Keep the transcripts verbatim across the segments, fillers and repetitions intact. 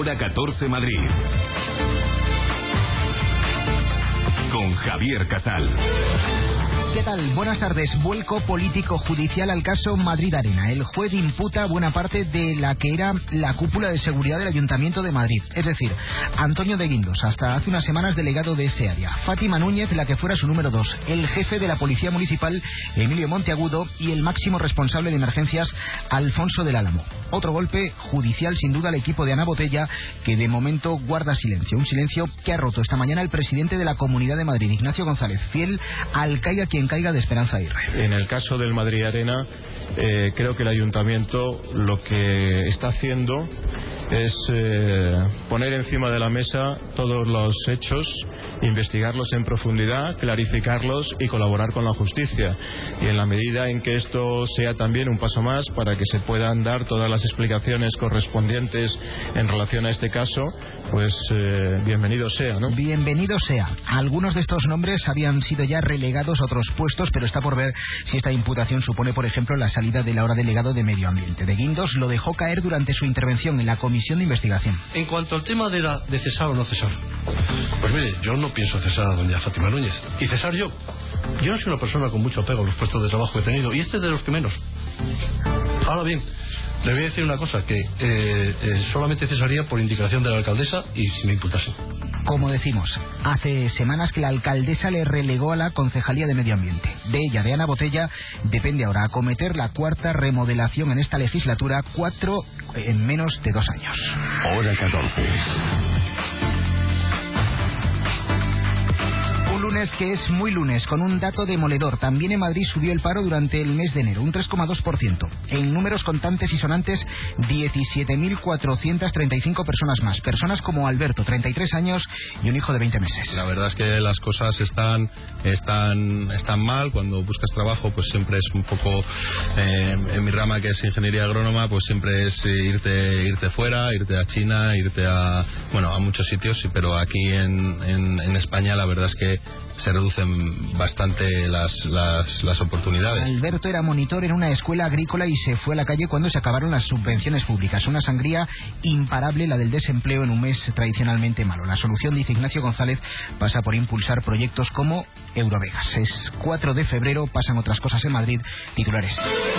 Hora catorce Madrid. Con Javier Casal. ¿Qué tal? Buenas tardes. Vuelco político judicial al caso Madrid Arena. El juez imputa buena parte de la que era la cúpula de seguridad del Ayuntamiento de Madrid. Es decir, Antonio de Guindos, hasta hace unas semanas delegado de ese área. Fátima Núñez, la que fuera su número dos. El jefe de la Policía Municipal, Emilio Monteagudo. Y el máximo responsable de emergencias, Alfonso del Álamo. Otro golpe judicial, sin duda, al equipo de Ana Botella, que de momento guarda silencio. Un silencio que ha roto esta mañana el presidente de la Comunidad de Madrid, Ignacio González, fiel al caiga quien caiga de Esperanza Aguirre. En el caso del Madrid Arena, eh, creo que el ayuntamiento lo que está haciendo es eh, poner encima de la mesa todos los hechos, investigarlos en profundidad, clarificarlos y colaborar con la justicia. Y en la medida en que esto sea también un paso más para que se puedan dar todas las explicaciones correspondientes en relación a este caso, pues eh, bienvenido sea, ¿no? Bienvenido sea. Algunos de estos nombres habían sido ya relegados a otros puestos, pero está por ver si esta imputación supone, por ejemplo, la salida del ahora delegado de Medio Ambiente. De Guindos lo dejó caer durante su intervención en la comisión de investigación. En cuanto al tema de, la, de cesar o no cesar, pues mire, yo no pienso cesar a doña Fátima Núñez. Y cesar yo. Yo no soy una persona con mucho apego a los puestos de trabajo que he tenido, y este es de los que menos. Ahora bien, le voy a decir una cosa, que eh, eh, solamente cesaría por indicación de la alcaldesa y si me imputase. Como decimos, hace semanas que la alcaldesa le relegó a la Concejalía de Medio Ambiente. De ella, de Ana Botella, depende ahora acometer la cuarta remodelación en esta legislatura, cuatro en menos de dos años. Hora catorce. Lunes que es muy lunes, con un dato demoledor. También en Madrid subió el paro durante el mes de enero, un tres coma dos por ciento. En números contantes y sonantes, diecisiete mil cuatrocientas treinta y cinco personas más. Personas como Alberto, treinta y tres años, y un hijo de veinte meses. La verdad es que las cosas están están están mal. Cuando buscas trabajo, pues siempre es un poco... Eh, en mi rama, que es ingeniería agrónoma, pues siempre es irte irte fuera, irte a China, irte a... Bueno, a muchos sitios, pero aquí en, en, en España la verdad es que se reducen bastante las, las, las oportunidades. Alberto era monitor en una escuela agrícola y se fue a la calle cuando se acabaron las subvenciones públicas. Una sangría imparable, la del desempleo en un mes tradicionalmente malo. La solución, dice Ignacio González, pasa por impulsar proyectos como Eurovegas. Es cuatro de febrero, pasan otras cosas en Madrid. Titulares.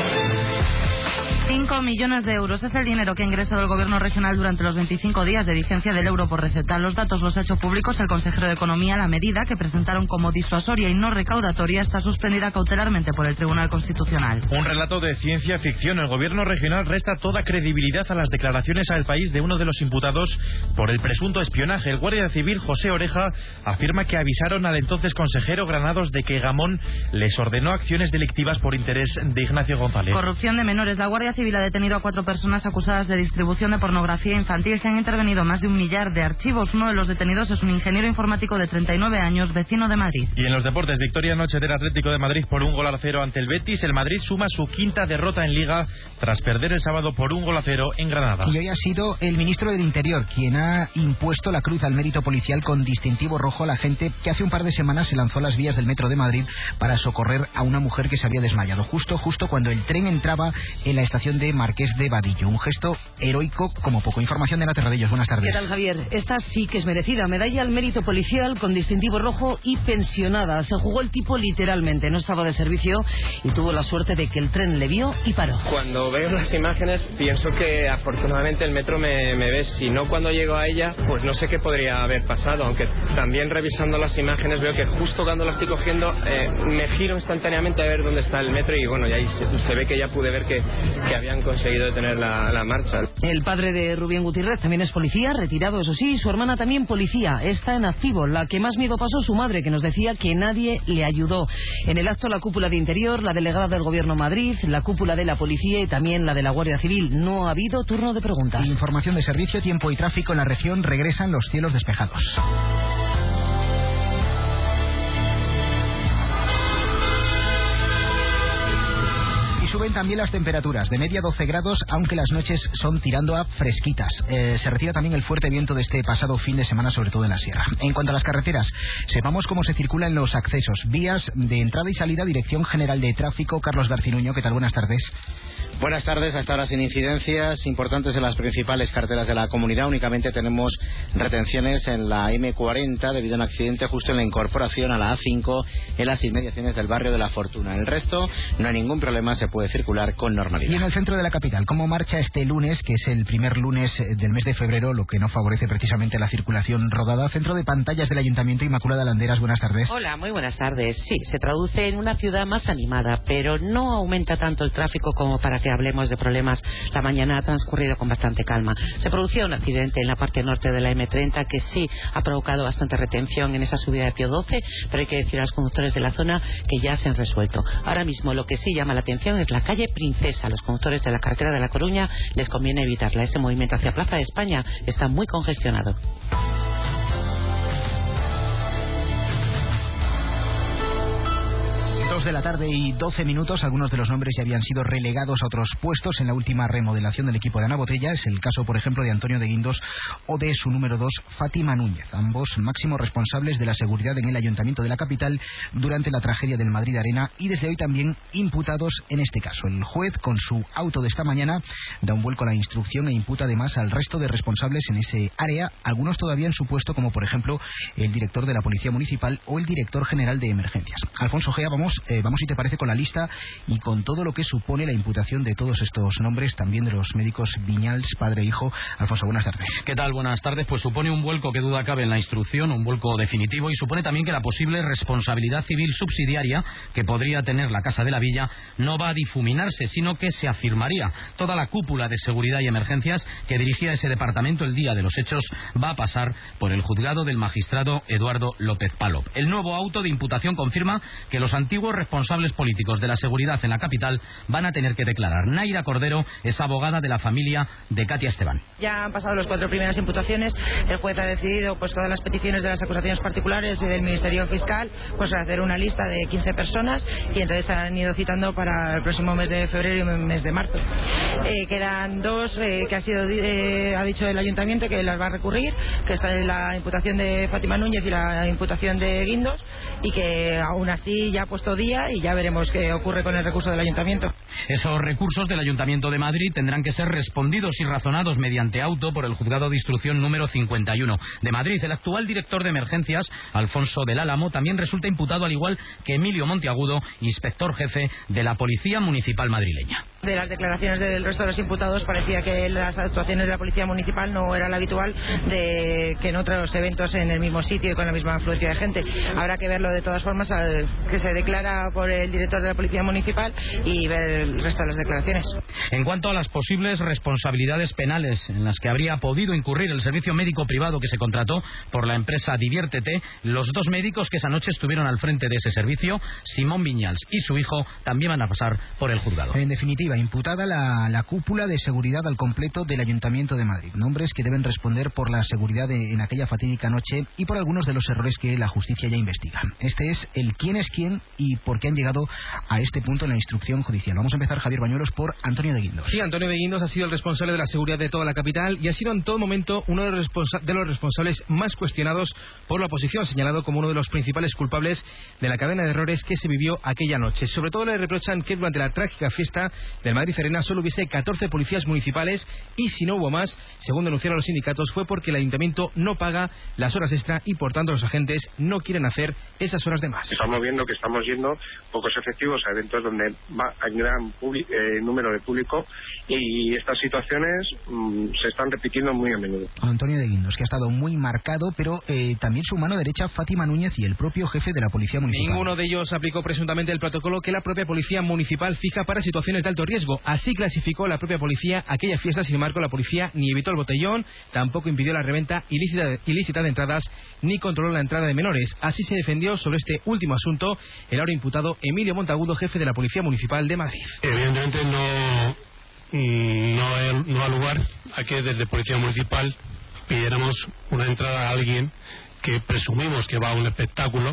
cinco millones de euros es el dinero que ha ingresado el Gobierno regional durante los veinticinco días de vigencia del euro por receta. Los datos los ha hecho públicos el consejero de Economía. La medida, que presentaron como disuasoria y no recaudatoria, está suspendida cautelarmente por el Tribunal Constitucional. Un relato de ciencia ficción. El Gobierno regional resta toda credibilidad a las declaraciones al país de uno de los imputados por el presunto espionaje. El guardia civil José Oreja afirma que avisaron al entonces consejero Granados de que Gamón les ordenó acciones delictivas por interés de Ignacio González. Corrupción de menores. La Guardia Civil ha detenido a cuatro personas acusadas de distribución de pornografía infantil. Se han intervenido más de un millar de archivos. Uno de los detenidos es un ingeniero informático de treinta y nueve años, vecino de Madrid. Y en los deportes, victoria anoche del Atlético de Madrid por un gol a cero ante el Betis. El Madrid suma su quinta derrota en Liga tras perder el sábado por un gol a cero en Granada. Y hoy ha sido el ministro del Interior quien ha impuesto la cruz al mérito policial con distintivo rojo a la gente que hace un par de semanas se lanzó a las vías del metro de Madrid para socorrer a una mujer que se había desmayado justo, justo cuando el tren entraba en la estación de Marqués de Vadillo. Un gesto heroico como poco. Información de Ana Terradellos. Buenas tardes. ¿Qué tal, Javier? Esta sí que es merecida. Medalla al mérito policial con distintivo rojo y pensionada. Se jugó el tipo literalmente. No estaba de servicio y tuvo la suerte de que el tren le vio y paró. Cuando veo las imágenes pienso que afortunadamente el metro me, me ve. Si no, cuando llego a ella, pues no sé qué podría haber pasado. Aunque también revisando las imágenes veo que justo cuando la estoy cogiendo eh, me giro instantáneamente a ver dónde está el metro y bueno, y ahí se, se ve que ya pude ver que, que habían conseguido detener la, la marcha. El padre de Rubén Gutiérrez también es policía, retirado eso sí, su hermana también policía, está en activo. La que más miedo pasó, su madre, que nos decía que nadie le ayudó. En el acto, la cúpula de Interior, la delegada del Gobierno Madrid, la cúpula de la policía y también la de la Guardia Civil. No ha habido turno de preguntas. Información de servicio, tiempo y tráfico en la región. Regresan los cielos despejados. Suben también las temperaturas, de media doce grados, aunque las noches son tirando a fresquitas. Eh, se retira también el fuerte viento de este pasado fin de semana, sobre todo en la sierra. En cuanto a las carreteras, sepamos cómo se circulan los accesos. Vías de entrada y salida, Dirección General de Tráfico, Carlos Garcinuño. ¿Qué tal? Buenas tardes. Buenas tardes, hasta ahora sin incidencias importantes en las principales carreteras de la comunidad. Únicamente tenemos retenciones en la eme cuarenta debido a un accidente justo en la incorporación a la a cinco en las inmediaciones del barrio de La Fortuna. En el resto no hay ningún problema, se puede circular con normalidad. Y en el centro de la capital, ¿cómo marcha este lunes, que es el primer lunes del mes de febrero, lo que no favorece precisamente la circulación rodada? Centro de pantallas del Ayuntamiento, Inmaculada Landeras, buenas tardes. Hola, muy buenas tardes. Sí, se traduce en una ciudad más animada, pero no aumenta tanto el tráfico como para que hablemos de problemas. La mañana ha transcurrido con bastante calma. Se producía un accidente en la parte norte de la eme treinta que sí ha provocado bastante retención en esa subida de Pío doce, pero hay que decir a los conductores de la zona que ya se han resuelto. Ahora mismo lo que sí llama la atención es la calle Princesa. Los conductores de la carretera de La Coruña les conviene evitarla. Ese movimiento hacia Plaza de España está muy congestionado. De la tarde y doce minutos, algunos de los nombres ya habían sido relegados a otros puestos en la última remodelación del equipo de Ana Botella. Es el caso, por ejemplo, de Antonio de Guindos o de su número dos, Fátima Núñez, ambos máximos responsables de la seguridad en el Ayuntamiento de la capital durante la tragedia del Madrid Arena y desde hoy también imputados en este caso. El juez, con su auto de esta mañana, da un vuelco a la instrucción e imputa además al resto de responsables en ese área, algunos todavía en su puesto, como por ejemplo el director de la Policía Municipal o el director general de Emergencias. Alfonso Gea, vamos Eh, vamos, si te parece, con la lista y con todo lo que supone la imputación de todos estos nombres, también de los médicos Viñals, padre e hijo. Alfonso, buenas tardes. ¿Qué tal? Buenas tardes. Pues supone un vuelco que duda cabe en la instrucción, un vuelco definitivo, y supone también que la posible responsabilidad civil subsidiaria que podría tener la Casa de la Villa no va a difuminarse, sino que se afirmaría. Toda la cúpula de seguridad y emergencias que dirigía ese departamento el día de los hechos va a pasar por el juzgado del magistrado Eduardo López Palop. El nuevo auto de imputación confirma que los antiguos responsables políticos de la seguridad en la capital van a tener que declarar. Naira Cordero es abogada de la familia de Katia Esteban. Ya han pasado las cuatro primeras imputaciones. El juez ha decidido pues todas las peticiones de las acusaciones particulares y del Ministerio Fiscal, pues hacer una lista de quince personas, y entonces han ido citando para el próximo mes de febrero y mes de marzo. Eh, quedan dos eh, que ha sido eh, ha dicho el Ayuntamiento que las va a recurrir, que está la imputación de Fátima Núñez y la imputación de Guindos, y que aún así ya ha puesto día y ya veremos qué ocurre con el recurso del Ayuntamiento. Esos recursos del Ayuntamiento de Madrid tendrán que ser respondidos y razonados mediante auto por el Juzgado de Instrucción número cincuenta y uno de Madrid. El actual director de emergencias, Alfonso del Álamo, también resulta imputado, al igual que Emilio Monteagudo, inspector jefe de la Policía Municipal madrileña. De las declaraciones del resto de los imputados parecía que las actuaciones de la Policía Municipal no era la habitual de que en otros eventos en el mismo sitio y con la misma afluencia de gente. Habrá que verlo de todas formas, que se declara por el director de la Policía Municipal, y ver el resto de las declaraciones. En cuanto a las posibles responsabilidades penales en las que habría podido incurrir el servicio médico privado que se contrató por la empresa Diviértete, los dos médicos que esa noche estuvieron al frente de ese servicio, Simón Viñals y su hijo, también van a pasar por el juzgado. En definitiva, imputada la, la cúpula de seguridad al completo del Ayuntamiento de Madrid. Nombres que deben responder por la seguridad de, en aquella fatídica noche y por algunos de los errores que la justicia ya investiga. Este es el quién es quién y por qué han llegado a este punto en la instrucción judicial. Vamos a empezar, Javier Bañuelos, por Antonio de Guindos. Sí, Antonio de Guindos ha sido el responsable de la seguridad de toda la capital y ha sido en todo momento uno de los, responsa- de los responsables más cuestionados por la oposición, señalado como uno de los principales culpables de la cadena de errores que se vivió aquella noche. Sobre todo le reprochan que durante la trágica fiesta del Madrid Arena solo hubiese catorce policías municipales, y si no hubo más, según denunciaron los sindicatos, fue porque el ayuntamiento no paga las horas extra y por tanto los agentes no quieren hacer esas horas de más. Estamos viendo que estamos yendo pocos efectivos a eventos donde va, hay un gran eh, número de público, y estas situaciones mmm, se están repitiendo muy a menudo. Antonio de Guindos, que ha estado muy marcado, pero eh, también su mano derecha, Fátima Núñez, y el propio jefe de la Policía Municipal. Ninguno de ellos aplicó presuntamente el protocolo que la propia Policía Municipal fija para situaciones de alto riesgo. Así clasificó la propia policía aquella fiesta. Sin embargo, la policía ni evitó el botellón, tampoco impidió la reventa ilícita de, ilícita de entradas, ni controló la entrada de menores. Así se defendió sobre este último asunto el ahora imputado Emilio Monteagudo, jefe de la Policía Municipal de Madrid. Evidentemente no, no, no ha lugar a que desde Policía Municipal pidiéramos una entrada a alguien que presumimos que va a un espectáculo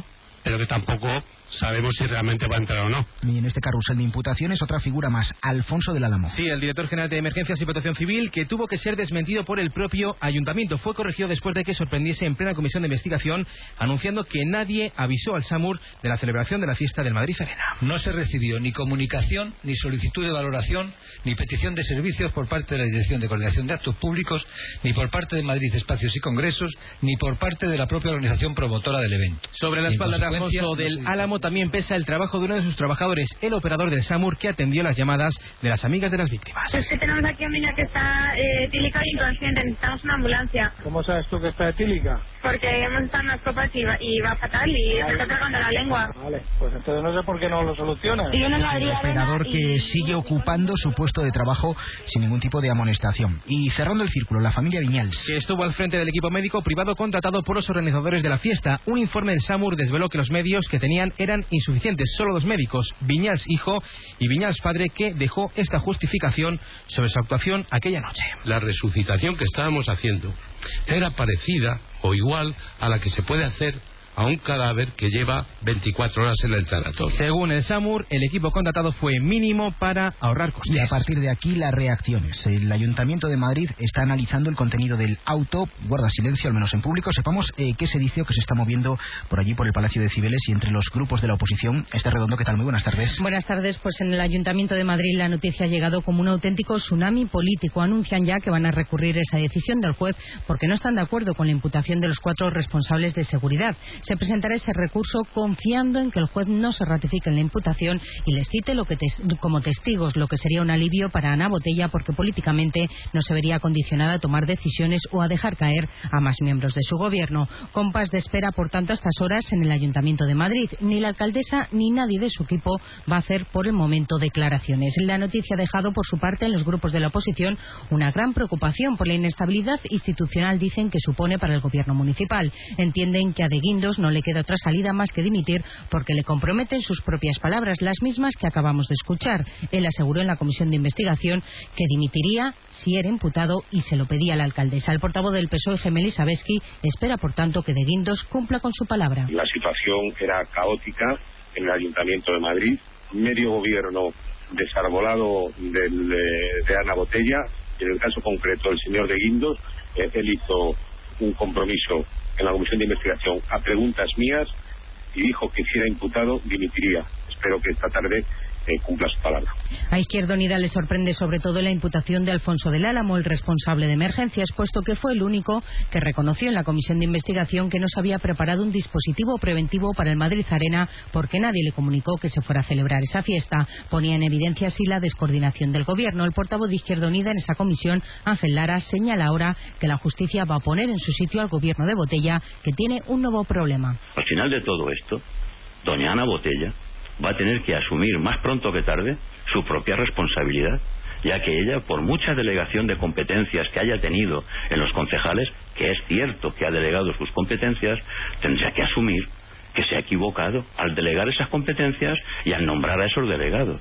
pero que tampoco sabemos si realmente va a entrar o no. Y en este carrusel de imputaciones, otra figura más, Alfonso del Álamo. Sí, el director general de Emergencias y Protección Civil, que tuvo que ser desmentido por el propio ayuntamiento. Fue corregido después de que sorprendiese en plena comisión de investigación, anunciando que nadie avisó al SAMUR de la celebración de la fiesta del Madrid Arena. No se recibió ni comunicación, ni solicitud de valoración, ni petición de servicios por parte de la Dirección de Coordinación de Actos Públicos, ni por parte de Madrid Espacios y Congresos, ni por parte de la propia organización promotora del evento. Sobre la espalda de Alfonso del Álamo también pesa el trabajo de uno de sus trabajadores, el operador del SAMUR, que atendió las llamadas de las amigas de las víctimas. Es que tenemos aquí a un niño que está eh, etílica e inconsciente, necesitamos una ambulancia. ¿Cómo sabes tú que está etílica? Porque hemos estado en las copas y va, y va fatal y vale. Se está tragando la lengua. Vale, pues entonces no sé por qué no lo solucionas. Y uno el operador que sigue ocupando su puesto de trabajo sin ningún tipo de amonestación. Y cerrando el círculo, la familia Viñals, que estuvo al frente del equipo médico privado contratado por los organizadores de la fiesta. Un informe del SAMUR desveló que los medios que tenían eran insuficientes. Solo dos médicos, Viñals hijo y Viñals padre, que dejó esta justificación sobre su actuación aquella noche. La resucitación que estábamos haciendo era parecida o igual a la que se puede hacer a un cadáver que lleva veinticuatro horas en el tanatorio. Según el SAMUR, el equipo contratado fue mínimo para ahorrar costes. Y a partir de aquí, las reacciones. El Ayuntamiento de Madrid está analizando el contenido del auto, guarda silencio, al menos en público. Sepamos eh, qué se dice o qué se está moviendo por allí, por el Palacio de Cibeles y entre los grupos de la oposición. Este Redondo, ¿qué tal? Muy buenas tardes. Buenas tardes. Pues en el Ayuntamiento de Madrid la noticia ha llegado como un auténtico tsunami político. Anuncian ya que van a recurrir esa decisión del juez porque no están de acuerdo con la imputación de los cuatro responsables de seguridad. Se presentará ese recurso confiando en que el juez no se ratifique en la imputación y les cite lo que te, como testigos, lo que sería un alivio para Ana Botella, porque políticamente no se vería condicionada a tomar decisiones o a dejar caer a más miembros de su gobierno. Compás de espera, por tanto, a estas horas en el Ayuntamiento de Madrid. Ni la alcaldesa ni nadie de su equipo va a hacer por el momento declaraciones. La noticia ha dejado por su parte en los grupos de la oposición una gran preocupación por la inestabilidad institucional, dicen, que supone para el gobierno municipal. Entienden que a De Guindos no le queda otra salida más que dimitir porque le comprometen sus propias palabras, las mismas que acabamos de escuchar. Él aseguró en la comisión de investigación que dimitiría si era imputado y se lo pedía a la alcaldesa. El portavoz del P S O E, Gemeli Sabeski, espera por tanto que De Guindos cumpla con su palabra. La situación era caótica en el Ayuntamiento de Madrid, medio gobierno desarbolado del, de Ana Botella, y en el caso concreto del señor De Guindos, eh, él hizo un compromiso en la comisión de investigación a preguntas mías y dijo que si era imputado dimitiría. Espero que esta tarde eh, cumpla su palabra. A Izquierda Unida le sorprende sobre todo la imputación de Alfonso del Álamo, el responsable de emergencias, puesto que fue el único que reconoció en la comisión de investigación que no se había preparado un dispositivo preventivo para el Madrid Arena porque nadie le comunicó que se fuera a celebrar esa fiesta. Ponía en evidencia así la descoordinación del gobierno. El portavoz de Izquierda Unida en esa comisión, Ángel Lara, señala ahora que la justicia va a poner en su sitio al gobierno de Botella, que tiene un nuevo problema. Al final de todo esto, doña Ana Botella va a tener que asumir más pronto que tarde su propia responsabilidad, ya que ella, por mucha delegación de competencias que haya tenido en los concejales, que es cierto que ha delegado sus competencias, tendría que asumir que se ha equivocado al delegar esas competencias y al nombrar a esos delegados.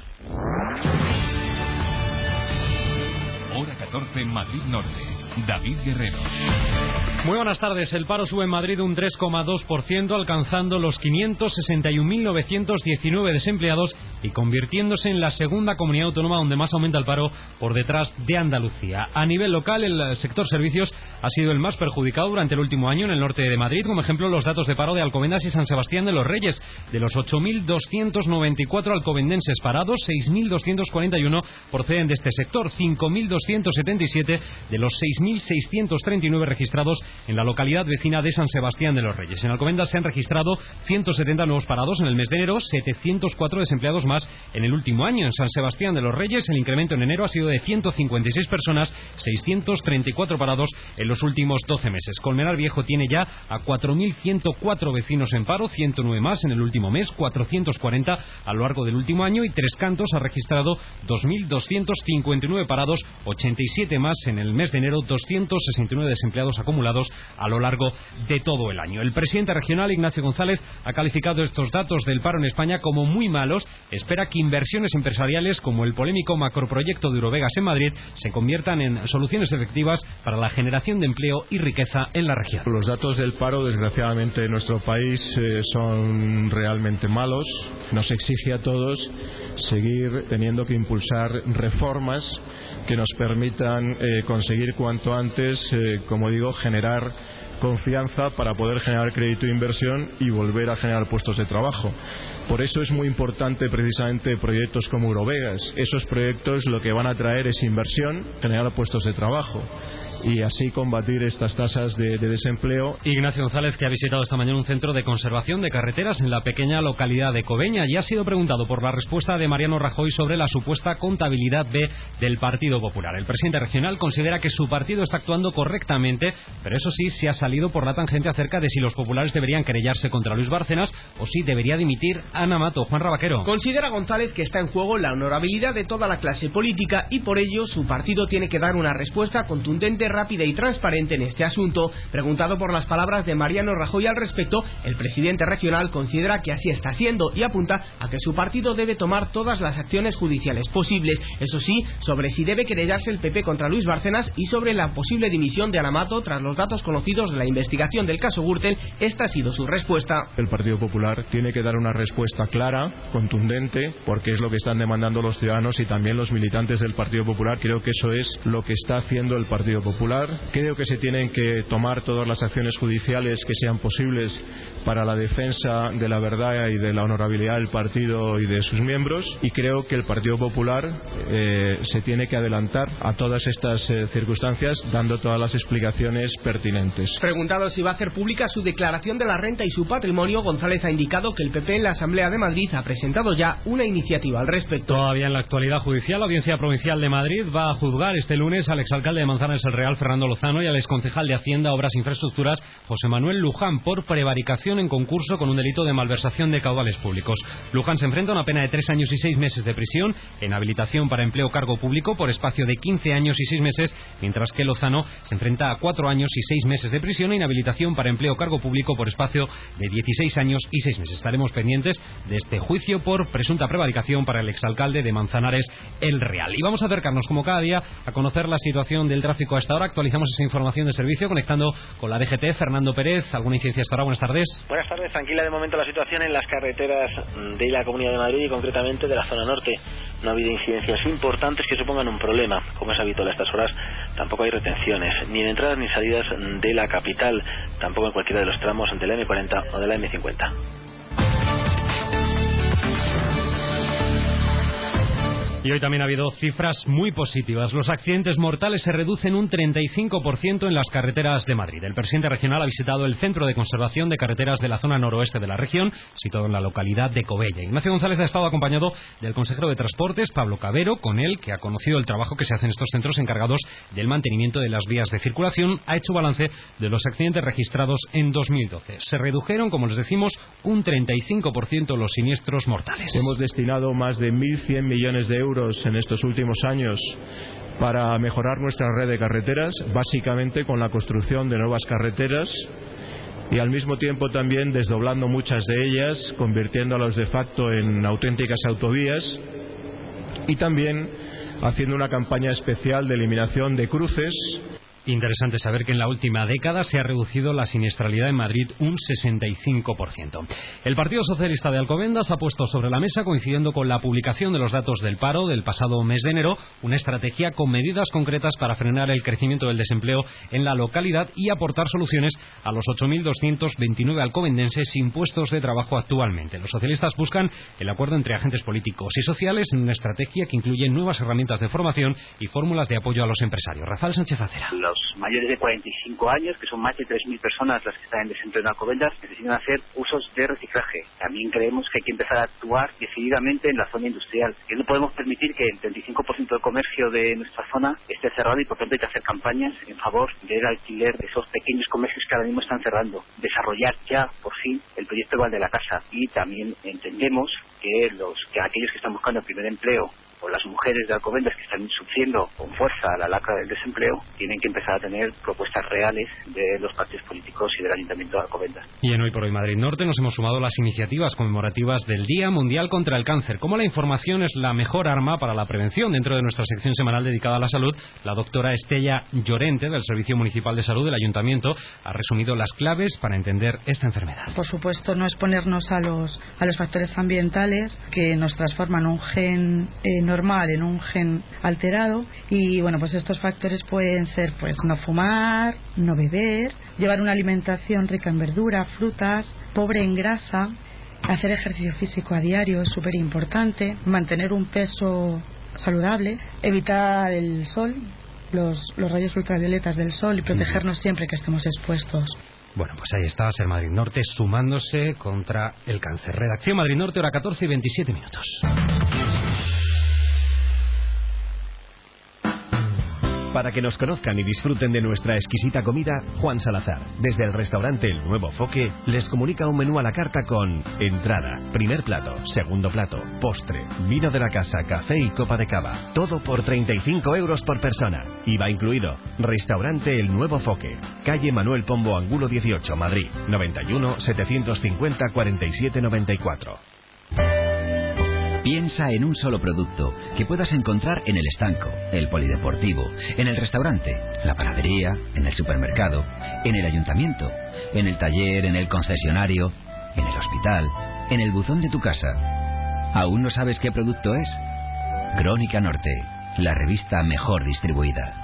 Hora catorce en Madrid Norte. David Guerrero. Muy buenas tardes. El paro sube en Madrid un tres coma dos por ciento, alcanzando los quinientos sesenta y un mil novecientos diecinueve desempleados y convirtiéndose en la segunda comunidad autónoma donde más aumenta el paro, por detrás de Andalucía. A nivel local, el sector servicios ha sido el más perjudicado durante el último año en el norte de Madrid. Como ejemplo, los datos de paro de Alcobendas y San Sebastián de los Reyes. De los ocho mil doscientos noventa y cuatro alcobendenses parados, seis mil doscientos cuarenta y uno proceden de este sector, cinco mil doscientos setenta y siete de los seis mil seiscientos treinta y nueve registrados en la localidad vecina de San Sebastián de los Reyes. En Alcobendas se han registrado ciento setenta nuevos parados en el mes de enero, setecientos cuatro desempleados más en el último año. En San Sebastián de los Reyes el incremento en enero ha sido de ciento cincuenta y seis personas, seiscientos treinta y cuatro parados en los últimos doce meses. Colmenar Viejo tiene ya a cuatro mil ciento cuatro vecinos en paro, ciento nueve más en el último mes, cuatrocientos cuarenta a lo largo del último año, y Tres Cantos ha registrado dos mil doscientos cincuenta y nueve parados, ochenta y siete más en el mes de enero, doscientos sesenta y nueve desempleados acumulados a lo largo de todo el año. El presidente regional, Ignacio González, ha calificado estos datos del paro en España como muy malos. Espera que inversiones empresariales como el polémico macroproyecto de Eurovegas en Madrid se conviertan en soluciones efectivas para la generación de empleo y riqueza en la región. Los datos del paro, desgraciadamente, en nuestro país eh, son realmente malos. Nos exige a todos seguir teniendo que impulsar reformas que nos permitan eh, conseguir cuanto antes, eh, como digo, generar confianza para poder generar crédito e inversión y volver a generar puestos de trabajo. Por eso es muy importante precisamente proyectos como Eurovegas. Esos proyectos lo que van a traer es inversión, generar puestos de trabajo y así combatir estas tasas de, de desempleo. Ignacio González, que ha visitado esta mañana un centro de conservación de carreteras en la pequeña localidad de Cobeña, y ha sido preguntado por la respuesta de Mariano Rajoy sobre la supuesta contabilidad B del Partido Popular. El presidente regional considera que su partido está actuando correctamente, pero eso sí, se ha salido por la tangente acerca de si los populares deberían querellarse contra Luis Bárcenas o si debería dimitir Ana Mato. Juan Rabaquero. Considera González que está en juego la honorabilidad de toda la clase política y por ello su partido tiene que dar una respuesta contundente, rápida y transparente en este asunto. Preguntado por las palabras de Mariano Rajoy al respecto, el presidente regional considera que así está siendo y apunta a que su partido debe tomar todas las acciones judiciales posibles. Eso sí, sobre si debe querellarse el P P contra Luis Bárcenas y sobre la posible dimisión de Ana Mato tras los datos conocidos de la investigación del caso Gürtel, esta ha sido su respuesta. El Partido Popular tiene que dar una respuesta clara, contundente, porque es lo que están demandando los ciudadanos y también los militantes del Partido Popular. Creo que eso es lo que está haciendo el Partido Popular. Creo que se tienen que tomar todas las acciones judiciales que sean posibles para la defensa de la verdad y de la honorabilidad del partido y de sus miembros, y creo que el Partido Popular eh, se tiene que adelantar a todas estas eh, circunstancias dando todas las explicaciones pertinentes. Preguntado si va a hacer pública su declaración de la renta y su patrimonio, González ha indicado que el P P en la Asamblea de Madrid ha presentado ya una iniciativa al respecto. Todavía en la actualidad judicial, la Audiencia Provincial de Madrid va a juzgar este lunes al exalcalde de Manzanares el Real, Fernando Lozano, y al exconcejal de Hacienda, Obras e Infraestructuras, José Manuel Luján, por prevaricación en concurso con un delito de malversación de caudales públicos. Luján se enfrenta a una pena de tres años y seis meses de prisión, en habilitación para empleo cargo público por espacio de quince años y seis meses, mientras que Lozano se enfrenta a cuatro años y seis meses de prisión e inhabilitación para empleo cargo público por espacio de dieciséis años y seis meses. Estaremos pendientes de este juicio por presunta prevaricación para el exalcalde de Manzanares el Real. Y vamos a acercarnos, como cada día, a conocer la situación del tráfico a esta hora. Actualizamos esa información de servicio conectando con la D G T. Fernando Pérez, ¿alguna incidencia hasta ahora? Buenas tardes. Buenas tardes. Tranquila de momento la situación en las carreteras de la Comunidad de Madrid y concretamente de la zona norte. No ha habido incidencias importantes que supongan un problema. Como es habitual a estas horas, tampoco hay retenciones, ni en entradas ni salidas de la capital, tampoco en cualquiera de los tramos de la eme cuarenta o de la eme cincuenta. Y hoy también ha habido cifras muy positivas. Los accidentes mortales se reducen un treinta y cinco por ciento en las carreteras de Madrid. El presidente regional ha visitado el Centro de Conservación de Carreteras de la zona noroeste de la región, situado en la localidad de Cobeña. Ignacio González ha estado acompañado del consejero de Transportes, Pablo Cabero, con él, que ha conocido el trabajo que se hace en estos centros encargados del mantenimiento de las vías de circulación. Ha hecho balance de los accidentes registrados en dos mil doce. Se redujeron, como les decimos, un treinta y cinco por ciento los siniestros mortales. Hemos destinado más de mil cien millones de euros en estos últimos años para mejorar nuestra red de carreteras, básicamente con la construcción de nuevas carreteras y al mismo tiempo también desdoblando muchas de ellas, convirtiéndolas de facto en auténticas autovías y también haciendo una campaña especial de eliminación de cruces. Interesante saber que en la última década se ha reducido la siniestralidad en Madrid un sesenta y cinco por ciento. El Partido Socialista de Alcobendas ha puesto sobre la mesa, coincidiendo con la publicación de los datos del paro del pasado mes de enero, una estrategia con medidas concretas para frenar el crecimiento del desempleo en la localidad y aportar soluciones a los ocho mil doscientos veintinueve alcobendenses sin puestos de trabajo actualmente. Los socialistas buscan el acuerdo entre agentes políticos y sociales en una estrategia que incluye nuevas herramientas de formación y fórmulas de apoyo a los empresarios. Rafael Sánchez Acera. Los mayores de cuarenta y cinco años, que son más de tres mil personas las que están en desempleo en Alcobendas, necesitan hacer usos de reciclaje. También creemos que hay que empezar a actuar decididamente en la zona industrial, que no podemos permitir que el treinta y cinco por ciento del comercio de nuestra zona esté cerrado y por tanto hay que hacer campañas en favor del alquiler de esos pequeños comercios que ahora mismo están cerrando. Desarrollar ya, por fin, el proyecto Igual de la Casa. Y también entendemos que los que aquellos que están buscando el primer empleo o las mujeres de Alcobendas que están sufriendo con fuerza la lacra del desempleo, tienen que empezar a tener propuestas reales de los partidos políticos y del Ayuntamiento de Alcobendas. Y en Hoy por Hoy Madrid Norte nos hemos sumado las iniciativas conmemorativas del Día Mundial contra el Cáncer. Como la información es la mejor arma para la prevención, dentro de nuestra sección semanal dedicada a la salud, la doctora Estella Llorente, del Servicio Municipal de Salud del Ayuntamiento, ha resumido las claves para entender esta enfermedad. Por supuesto, no exponernos a los, a los factores ambientales que nos transforman un gen eh, normal en un gen alterado, y bueno, pues estos factores pueden ser pues no fumar, no beber, llevar una alimentación rica en verdura, frutas, pobre en grasa, hacer ejercicio físico a diario es súper importante, mantener un peso saludable, evitar el sol, los, los rayos ultravioletas del sol, y protegernos siempre que estemos expuestos. Bueno, pues ahí está Ser Madrid Norte sumándose contra el cáncer. Redacción Madrid Norte, hora catorce y veintisiete minutos. Para que nos conozcan y disfruten de nuestra exquisita comida, Juan Salazar, desde el restaurante El Nuevo Foque, les comunica un menú a la carta con entrada, primer plato, segundo plato, postre, vino de la casa, café y copa de cava. Todo por treinta y cinco euros por persona. I V A incluido. Restaurante El Nuevo Foque, calle Manuel Pombo Angulo dieciocho, Madrid, noventa y uno, setecientos cincuenta, cuarenta y siete noventa y cuatro. Piensa en un solo producto que puedas encontrar en el estanco, el polideportivo, en el restaurante, la panadería, en el supermercado, en el ayuntamiento, en el taller, en el concesionario, en el hospital, en el buzón de tu casa. ¿Aún no sabes qué producto es? Crónica Norte, la revista mejor distribuida.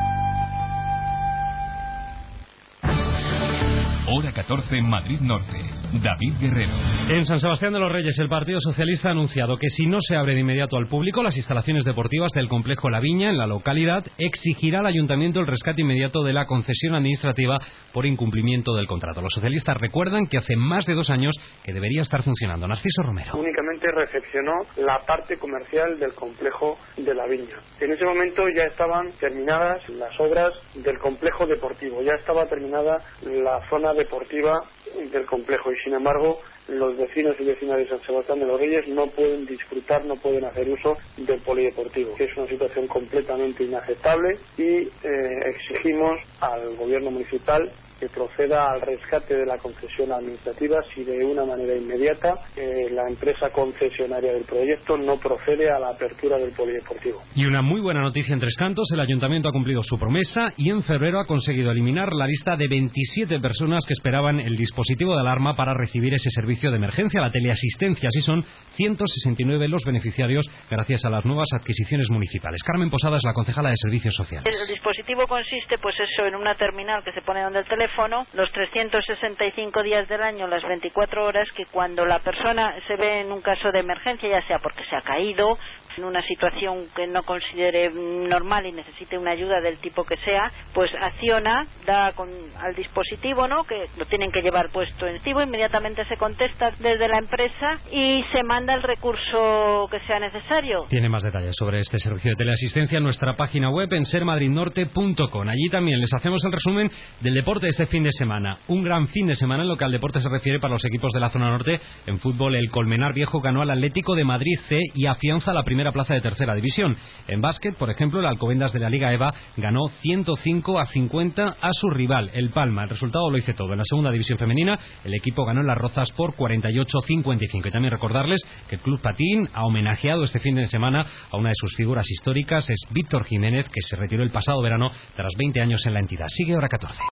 Hora catorce en Madrid Norte. David Guerrero. En San Sebastián de los Reyes, el Partido Socialista ha anunciado que si no se abre de inmediato al público las instalaciones deportivas del complejo La Viña en la localidad, exigirá al ayuntamiento el rescate inmediato de la concesión administrativa por incumplimiento del contrato. Los socialistas recuerdan que hace más de dos años que debería estar funcionando. Narciso Romero. Únicamente recepcionó la parte comercial del complejo de La Viña. En ese momento ya estaban terminadas las obras del complejo deportivo, ya estaba terminada la zona deportiva del complejo, y sin embargo los vecinos y vecinas de San Sebastián de los Reyes no pueden disfrutar, no pueden hacer uso del polideportivo, que es una situación completamente inaceptable, y eh, exigimos al gobierno municipal que proceda al rescate de la concesión administrativa si de una manera inmediata eh, la empresa concesionaria del proyecto no procede a la apertura del polideportivo. Y una muy buena noticia en Tres Cantos: el ayuntamiento ha cumplido su promesa y en febrero ha conseguido eliminar la lista de veintisiete personas que esperaban el dispositivo de alarma para recibir ese servicio de emergencia, la teleasistencia. Así son ciento sesenta y nueve los beneficiarios gracias a las nuevas adquisiciones municipales. Carmen Posada es la concejala de Servicios Sociales. El dispositivo consiste, pues eso, en una terminal que se pone donde el teléfono, los trescientos sesenta y cinco días del año, las veinticuatro horas, que cuando la persona se ve en un caso de emergencia, ya sea porque se ha caído, en una situación que no considere normal y necesite una ayuda del tipo que sea, pues acciona, da con, al dispositivo, ¿no?, que lo tienen que llevar puesto en activo, inmediatamente se contesta desde la empresa y se manda el recurso que sea necesario. Tiene más detalles sobre este servicio de teleasistencia en nuestra página web en ser madrid norte punto com. Allí también les hacemos el resumen del deporte de este fin de semana. Un gran fin de semana en lo que al deporte se refiere para los equipos de la zona norte. En fútbol, el Colmenar Viejo ganó al Atlético de Madrid C y afianza la primera plaza de tercera división. En básquet, por ejemplo, el Alcobendas de la Liga EVA ganó ciento cinco a cincuenta a su rival, el Palma. El resultado lo hice todo. En la segunda división femenina, el equipo ganó en Las Rozas por cuarenta y ocho a cincuenta y cinco. Y también recordarles que el Club Patín ha homenajeado este fin de semana a una de sus figuras históricas, es Víctor Jiménez, que se retiró el pasado verano tras veinte años en la entidad. Sigue hora catorce.